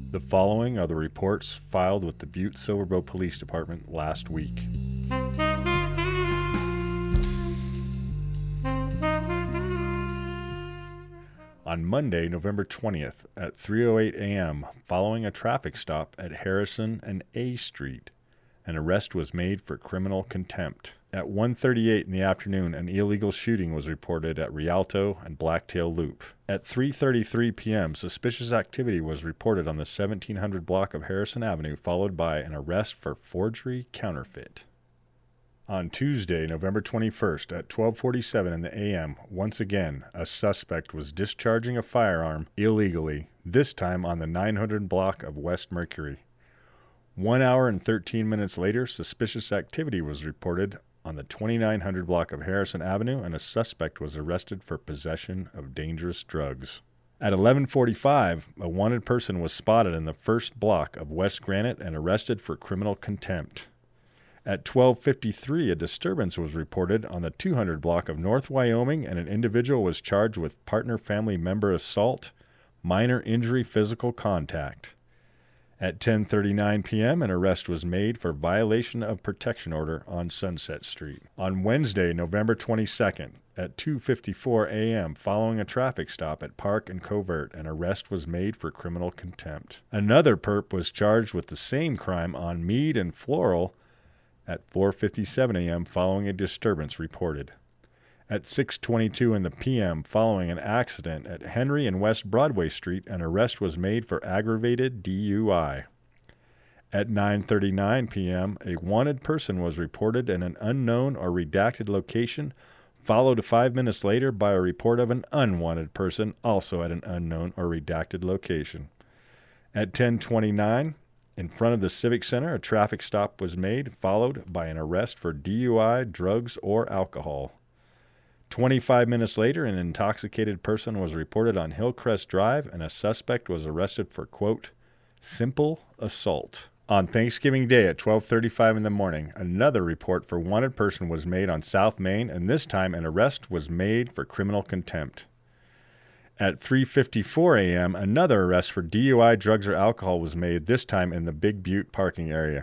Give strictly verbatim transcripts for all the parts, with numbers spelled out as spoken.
The following are the reports filed with the Butte-Silverbow Police Department last week. On Monday, November twentieth, at three oh eight a.m., following a traffic stop at Harrison and A Street, an arrest was made for criminal contempt. At one thirty-eight in the afternoon, an illegal shooting was reported at Rialto and Blacktail Loop. At three thirty-three p.m., suspicious activity was reported on the seventeen hundred block of Harrison Avenue, followed by an arrest for forgery counterfeit. On Tuesday, November twenty-first, at twelve forty-seven in the a m, once again, a suspect was discharging a firearm illegally, this time on the nine hundred block of West Mercury. One hour and thirteen minutes later, suspicious activity was reported on the twenty-nine hundred block of Harrison Avenue, and a suspect was arrested for possession of dangerous drugs. At eleven forty-five, a wanted person was spotted in the first block of West Granite and arrested for criminal contempt. At twelve fifty-three, a disturbance was reported on the two hundred block of North Wyoming, and an individual was charged with partner family member assault, minor injury, physical contact. At ten thirty-nine p.m., an arrest was made for violation of protection order on Sunset Street. On Wednesday, November twenty-second, at two fifty-four a.m., following a traffic stop at Park and Covert, an arrest was made for criminal contempt. Another perp was charged with the same crime on Meade and Floral at four fifty-seven a.m. following a disturbance reported. At six twenty-two in the p m, following an accident at Henry and West Broadway Street, an arrest was made for aggravated D U I. At nine thirty-nine p.m., a wanted person was reported in an unknown or redacted location, followed five minutes later by a report of an unwanted person also at an unknown or redacted location. At ten twenty-nine, in front of the Civic Center, a traffic stop was made, followed by an arrest for D U I, drugs, or alcohol. twenty-five minutes later, an intoxicated person was reported on Hillcrest Drive, and a suspect was arrested for, quote, simple assault. On Thanksgiving Day at twelve thirty-five in the morning, another report for wanted person was made on South Main, and this time an arrest was made for criminal contempt. At three fifty-four a.m., another arrest for D U I, drugs, or alcohol was made, this time in the Big Butte parking area.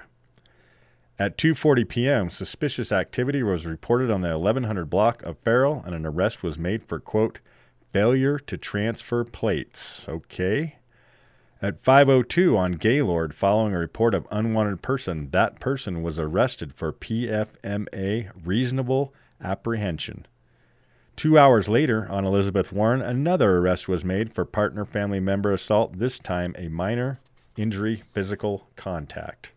At two forty p.m., suspicious activity was reported on the eleven hundred block of Farrell, and an arrest was made for, quote, failure to transfer plates. Okay. At five oh two on Gaylord, following a report of unwanted person, that person was arrested for P F M A, reasonable apprehension. Two hours later, on Elizabeth Warren, another arrest was made for partner family member assault, this time a minor injury, physical contact.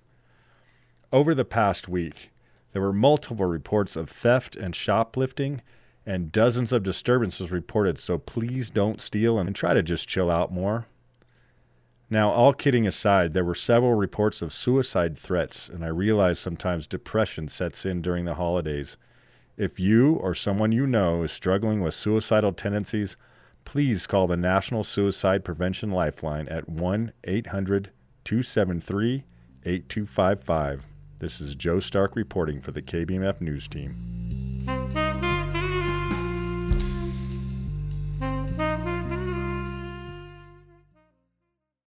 Over the past week, there were multiple reports of theft and shoplifting, and dozens of disturbances reported, so please don't steal and try to just chill out more. Now, all kidding aside, there were several reports of suicide threats, and I realize sometimes depression sets in during the holidays. If you or someone you know is struggling with suicidal tendencies, please call the National Suicide Prevention Lifeline at one eight hundred two seven three eight two five five. This is Joe Stark reporting for the K B M F News Team.